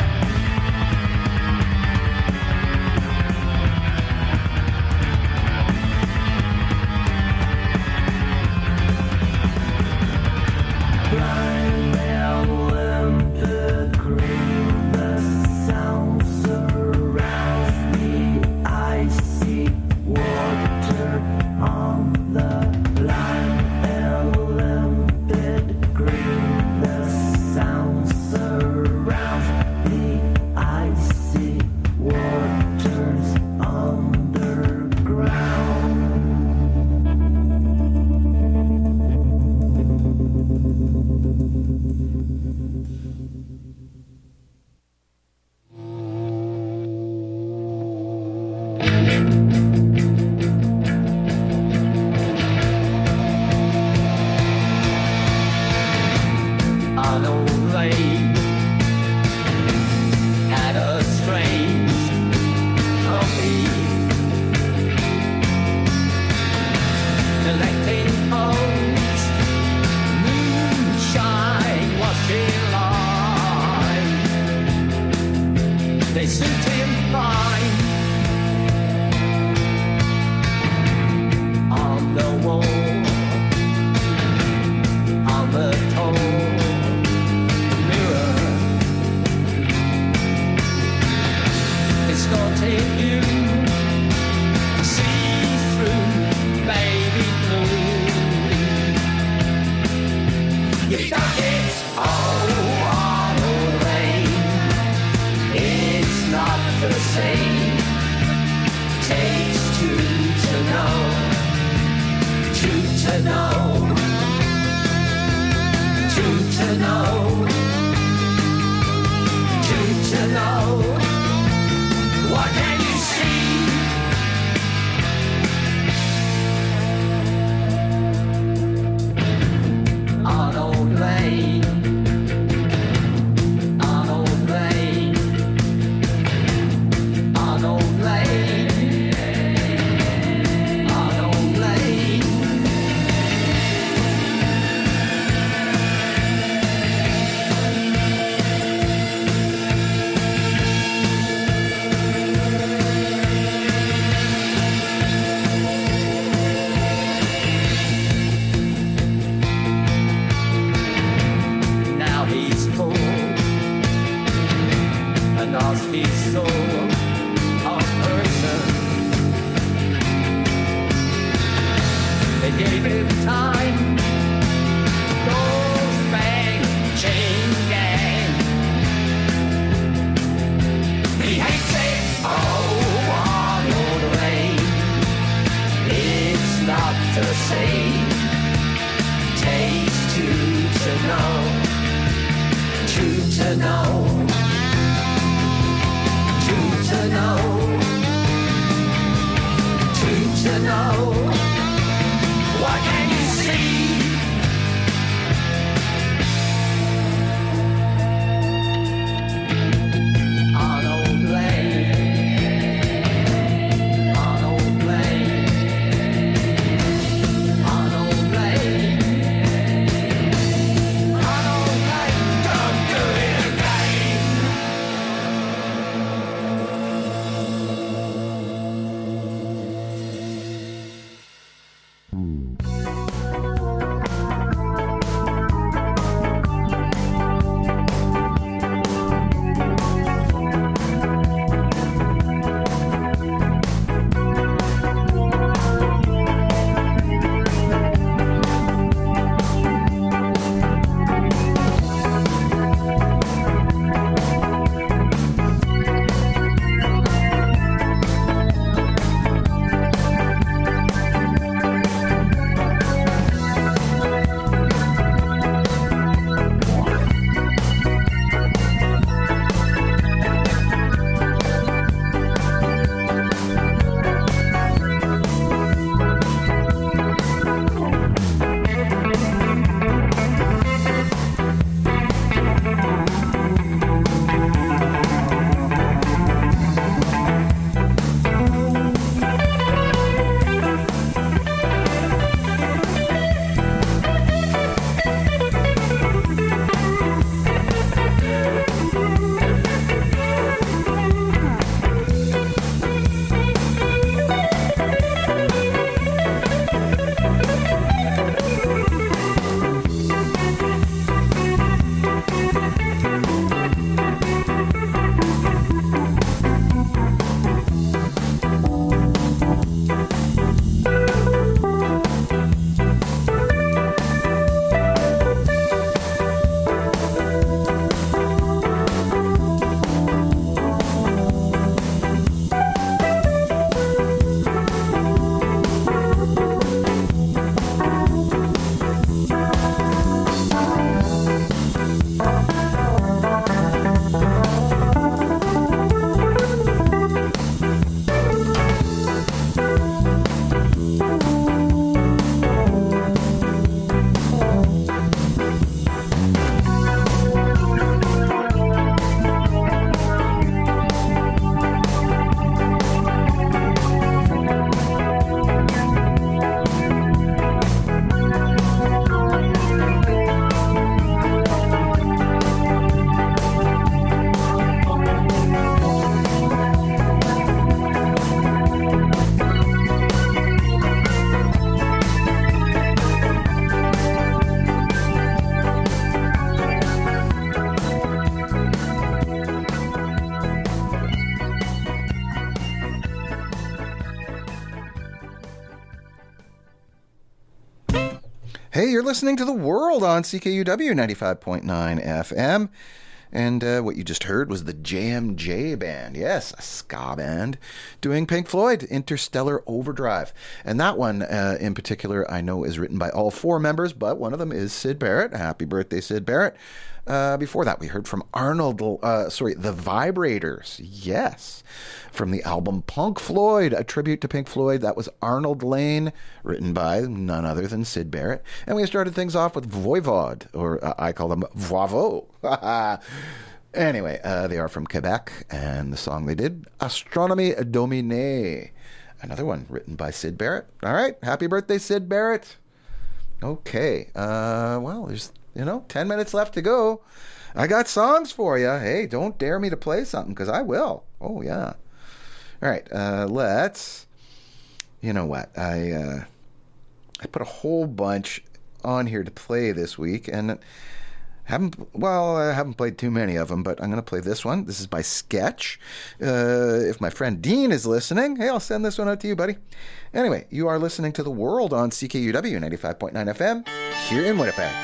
Blind and limpid green, the sound surrounds the icy water on the line. And limpid green, the sound surrounds the icy waters underground. On old lane had a strange company, collecting bones, moonshine washing line. They suit him fine on the wall, on the tall escorting you, see through baby blue. You got it, oh, on old lane. It's not the same. Takes two to know, two to know, two to know, two to know. What can you see? On old lane, on old lane, on old lane, on old lane. Now he's full and lost his soul of person. They gave him time, those bang chain gang. He hates it, oh, on old lane. It's not the same. takes two to know, two to know, two to know, two to know. What can you see? Hey, you're listening to The World on C K U W ninety-five point nine F M. And uh, what you just heard was the J M J Band. Yes, a ska band doing Pink Floyd, Interstellar Overdrive. And that one uh, in particular I know is written by all four members, but one of them is Syd Barrett. Happy birthday, Syd Barrett. Uh, before that, we heard from Arnold, uh, sorry, The Vibrators. Yes, from the album Punk Floyd, a tribute to Pink Floyd. That was Arnold Lane, written by none other than Syd Barrett. And we started things off with Voivod, or uh, I call them Voivod. Anyway, uh, they are from Quebec, and the song they did, Astronomie Dominée. Another one written by Syd Barrett. All right, happy birthday, Syd Barrett. Okay, uh, well, there's, you know, ten minutes left to go. I got songs for you. Hey, don't dare me to play something, because I will. Oh, yeah. All right, uh, let's, you know what, I, uh, I put a whole bunch on here to play this week, and haven't, well, I haven't played too many of them, but I'm going to play this one. This is by Sketch. Uh, if my friend Dean is listening, hey, I'll send this one out to you, buddy. Anyway, you are listening to The World on C K U W ninety-five point nine F M here in Winnipeg.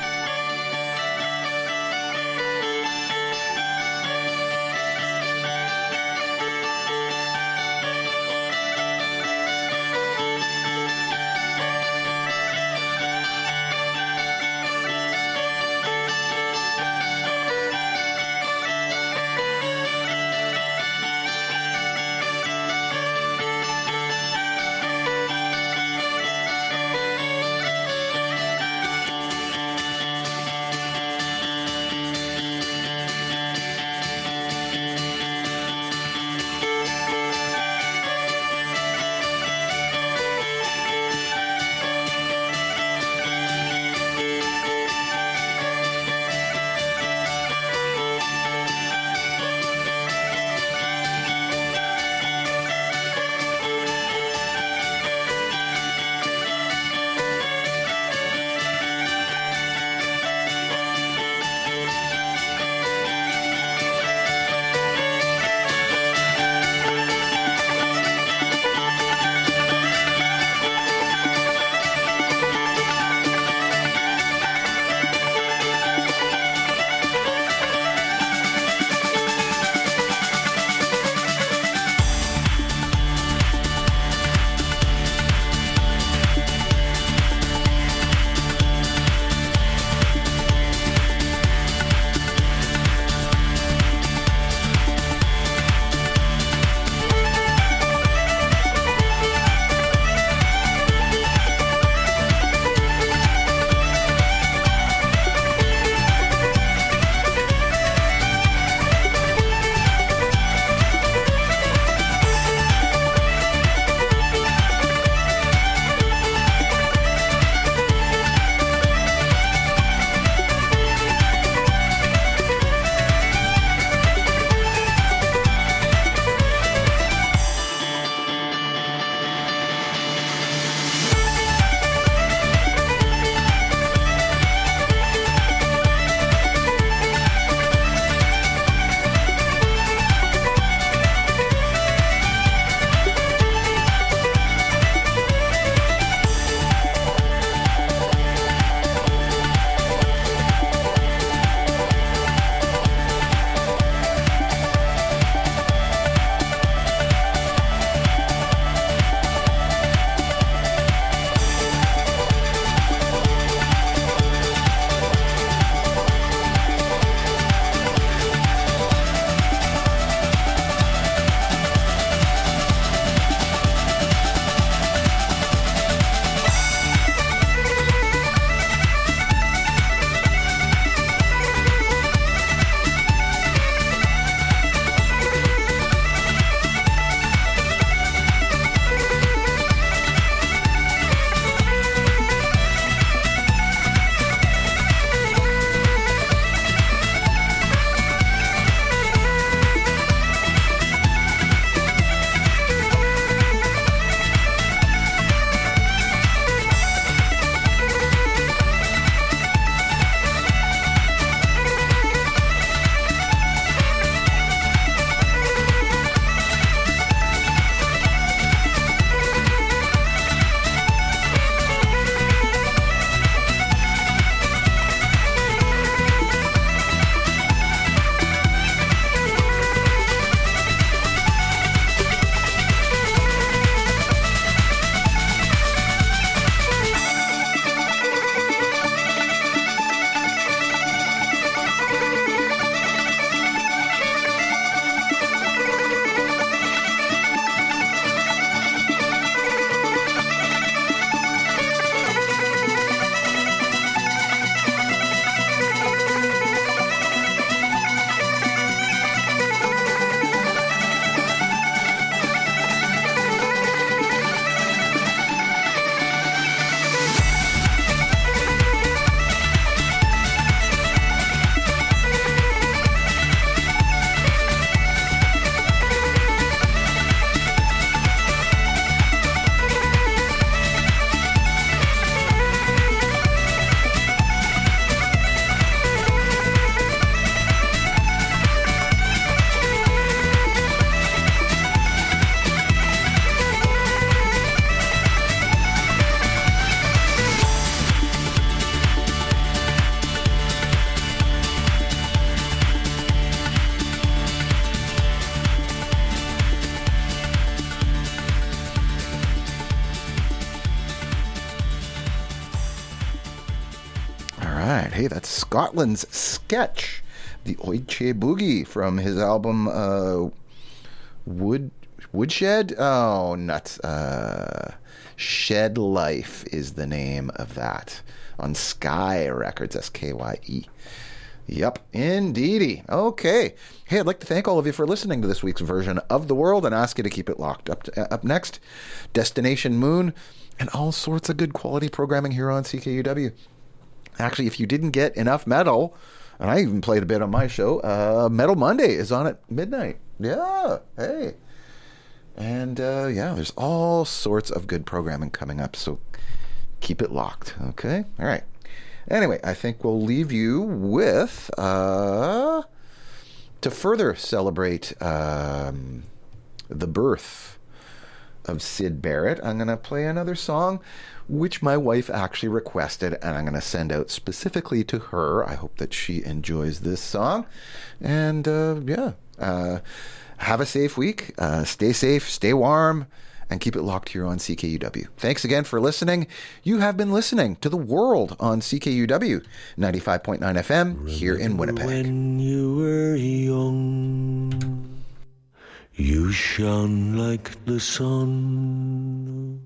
right. Hey, that's Scotland's Sketch, the Oiche Boogie from his album uh, Wood Woodshed. Oh, nuts! Uh, Shed Life is the name of that on Sky Records. S K Y E. Yep, indeedy. Okay. Hey, I'd like to thank all of you for listening to this week's version of The World and ask you to keep it locked. Up to, uh, up next, Destination Moon and all sorts of good quality programming here on C K U W. Actually, if you didn't get enough metal, and I even played a bit on my show, uh, Metal Monday is on at midnight. Yeah, hey. And uh, yeah, there's all sorts of good programming coming up, so keep it locked, okay? All right. Anyway, I think we'll leave you with, uh, to further celebrate um, the birth of Syd Barrett, I'm going to play another song which my wife actually requested, and I'm going to send out specifically to her. I hope that she enjoys this song. And uh, yeah, uh, have a safe week. Uh, stay safe, stay warm, and keep it locked here on C K U W. Thanks again for listening. You have been listening to The World on C K U W ninety-five point nine F M here in Winnipeg. When you were young, you shone like the sun.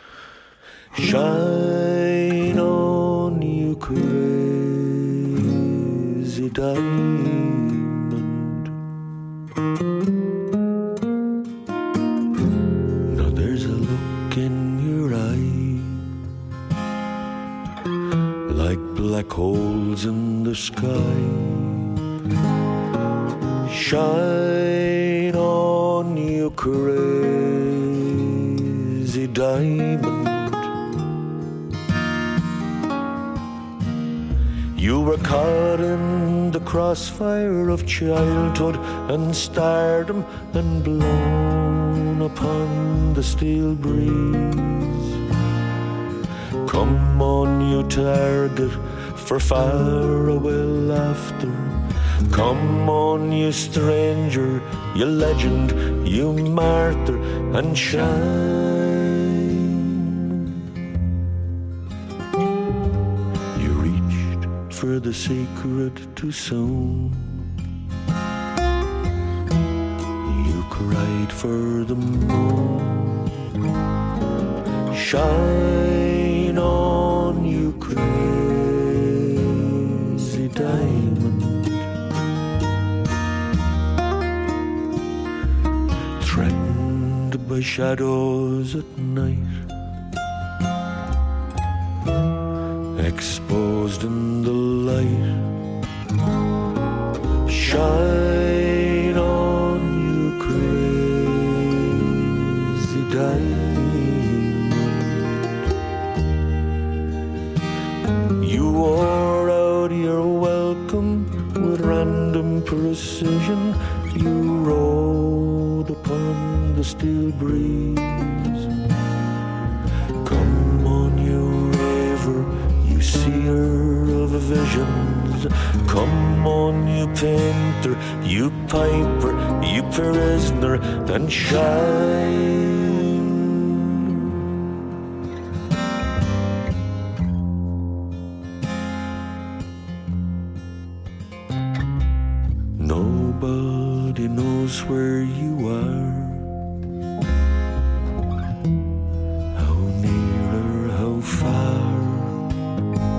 Shine on, you crazy diamond. Now there's a look in your eye, like black holes in the sky. Shine on, you crazy diamond. You were caught in the crossfire of childhood and stardom and blown upon the steel breeze. Come on, you target for faraway laughter. Come on, you stranger, you legend, you martyr, and shine. For the sacred to sown, you cried for the moon. Shine on, you crazy diamond. Threatened by shadows at night, exposed in the light. Shine on, you crazy diamond. You wore out your welcome with random precision. You rode upon the steel breeze. Come on, you raver, seer of visions. Come on, you painter, you piper, you prisoner, and shine. Nobody knows where you are.